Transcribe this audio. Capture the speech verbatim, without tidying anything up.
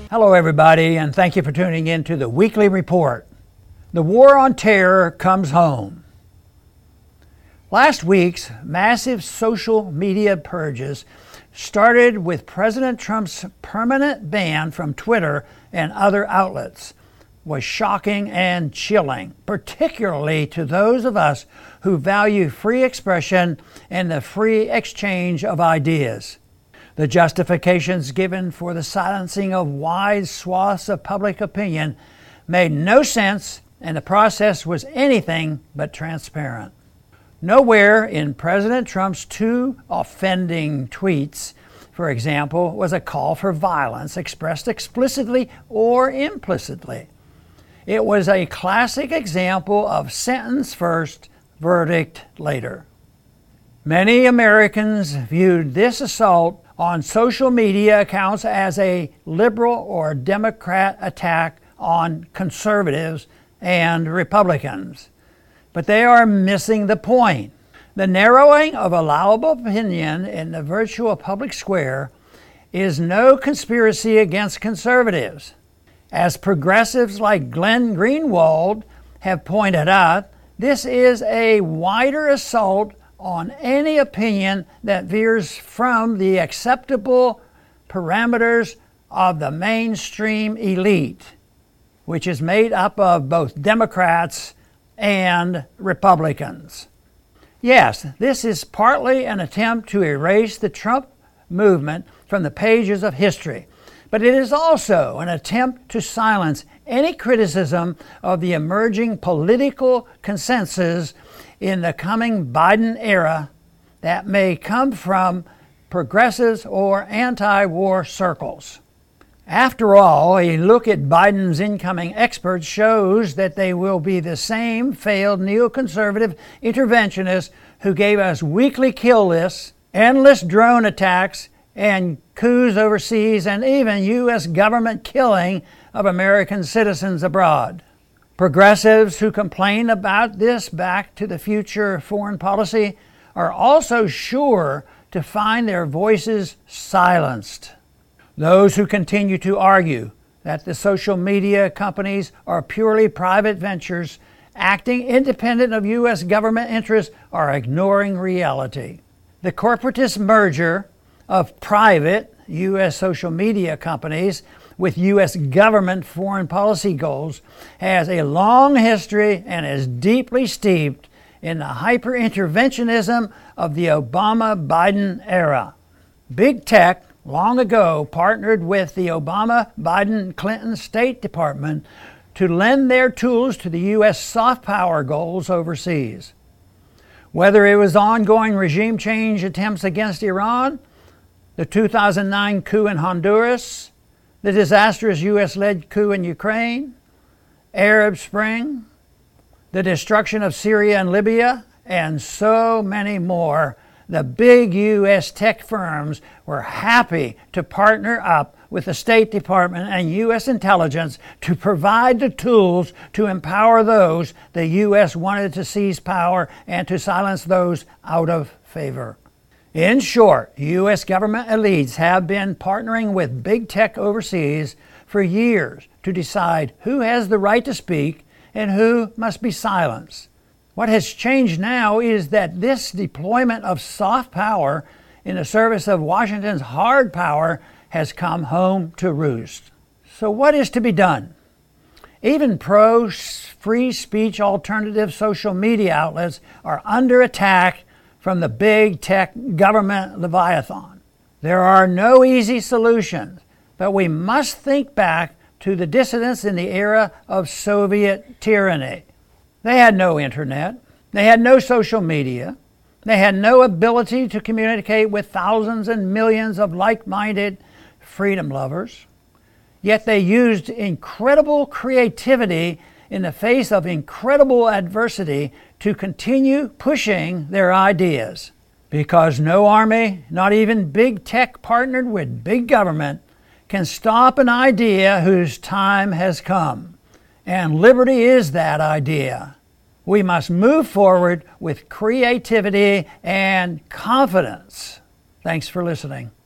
Hello everybody, and thank you for tuning in to the Weekly Report. The war on terror comes home. Last week's massive social media purges started with President Trump's permanent ban from Twitter and other outlets. Was shocking and chilling, particularly to those of us who value free expression and the free exchange of ideas. The justifications given for the silencing of wide swaths of public opinion made no sense, and the process was anything but transparent. Nowhere in President Trump's two offending tweets, for example, was a call for violence expressed explicitly or implicitly. It was a classic example of sentence first, verdict later. Many Americans viewed this assault on social media accounts as a liberal or Democrat attack on conservatives and Republicans. But they are missing the point. The narrowing of allowable opinion in the virtual public square is no conspiracy against conservatives. As progressives like Glenn Greenwald have pointed out, this is a wider assault on any opinion that veers from the acceptable parameters of the mainstream elite, which is made up of both Democrats and Republicans. Yes, this is partly an attempt to erase the Trump movement from the pages of history, but it is also an attempt to silence any criticism of the emerging political consensus in the coming Biden era that may come from progressives or anti-war circles. After all, a look at Biden's incoming experts shows that they will be the same failed neoconservative interventionists who gave us weekly kill lists, endless drone attacks, and coups overseas, and even U S government killing of American citizens abroad. Progressives who complain about this back to the future foreign policy are also sure to find their voices silenced. Those who continue to argue that the social media companies are purely private ventures acting independent of U S government interests are ignoring reality. The corporatist merger of private U S social media companies with U S government foreign policy goals has a long history and is deeply steeped in the hyper-interventionism of the Obama-Biden era. Big tech long ago partnered with the Obama-Biden-Clinton State Department to lend their tools to the U S soft power goals overseas. Whether it was ongoing regime change attempts against Iran, the two thousand nine coup in Honduras, the disastrous U S-led coup in Ukraine, Arab Spring, the destruction of Syria and Libya, and so many more, the big U S tech firms were happy to partner up with the State Department and U S intelligence to provide the tools to empower those the U S wanted to seize power and to silence those out of favor. In short, U S government elites have been partnering with big tech overseas for years to decide who has the right to speak and who must be silenced. What has changed now is that this deployment of soft power in the service of Washington's hard power has come home to roost. So what is to be done? Even pro-free speech alternative social media outlets are under attack from the big tech government leviathan. There are no easy solutions, but we must think back to the dissidents in the era of Soviet tyranny. They had no internet. They had no social media. They had no ability to communicate with thousands and millions of like-minded freedom lovers. Yet they used incredible creativity in the face of incredible adversity to continue pushing their ideas. Because no army, not even big tech partnered with big government, can stop an idea whose time has come. And liberty is that idea. We must move forward with creativity and confidence. Thanks for listening.